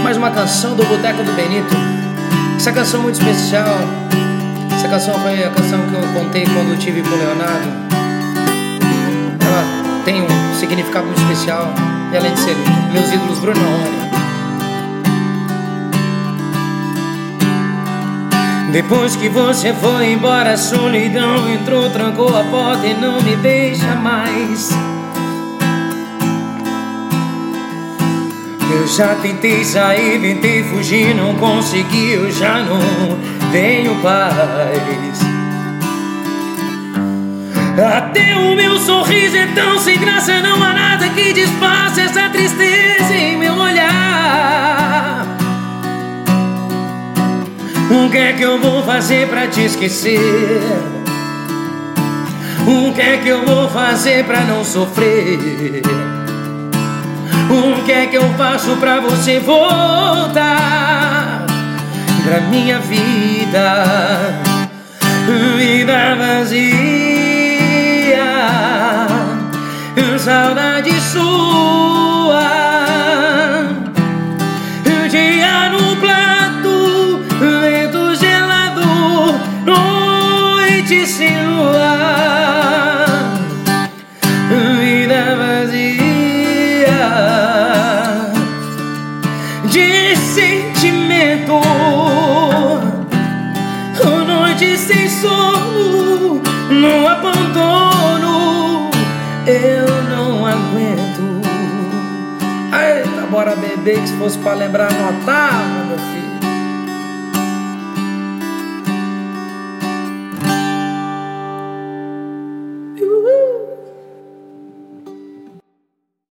mais uma canção do Boteco do Benito. Essa canção é muito especial. Essa canção foi a canção que eu contei quando eu tive com o Leonardo. Ela tem um significado muito especial. E além de ser meus ídolos, Bruno Marrone. Depois que você foi embora, a solidão entrou, trancou a porta e não me deixa mais. Eu já tentei sair, tentei fugir, não consegui, eu já não tenho paz. Até o meu sorriso é tão sem graça, não há nada que disfarce essa tristeza em meu olhar. O que é que eu vou fazer pra te esquecer? O que é que eu vou fazer pra não sofrer? O que é que eu faço pra você voltar pra minha vida? Vida vazia, saudade sua. Dia nublado, vento gelado, noite sem lua. Vida vazia de sentimento, noite sem sono, no abandono eu não aguento. Eita, bora beber, que se fosse pra lembrar, notava, meu filho.